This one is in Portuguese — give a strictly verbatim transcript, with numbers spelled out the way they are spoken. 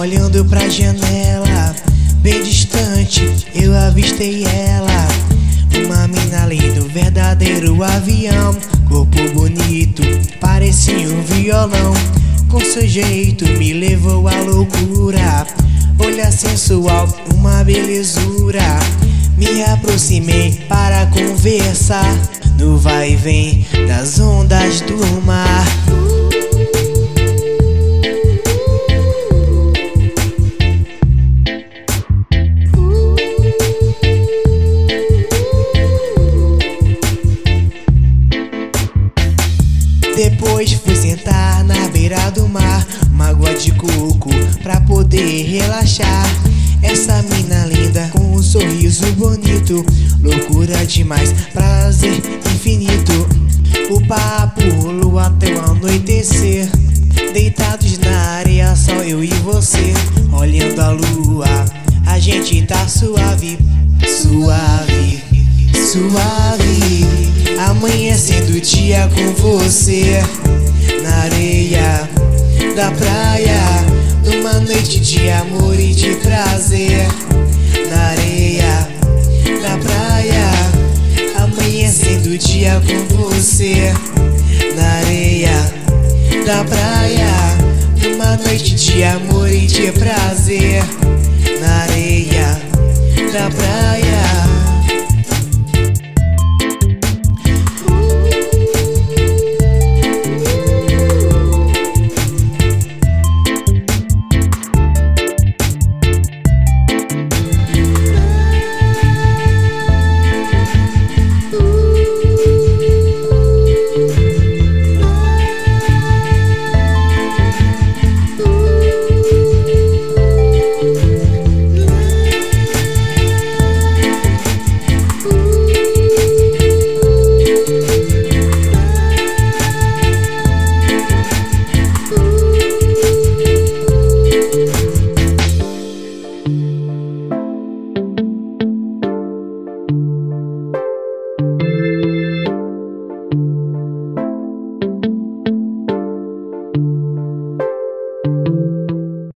Olhando pra janela, bem distante, eu avistei ela. Uma mina linda, um verdadeiro avião. Corpo bonito, parecia um violão. Com seu jeito me levou à loucura. Olhar sensual, uma belezura. Me aproximei para conversar. No vai e vem das ondas do mar. Depois fui sentar na beira do mar, uma água de coco pra poder relaxar. Essa mina linda com um sorriso bonito, loucura demais, prazer infinito. O papo rolou até o anoitecer, deitados na areia, só eu e você. Olhando a lua, a gente tá suave, suave, suave. Amanhecendo o dia com você, na areia da praia, numa noite de amor e de prazer. Na areia da praia, amanhecendo o dia com você, na areia da praia, numa noite de amor e de prazer.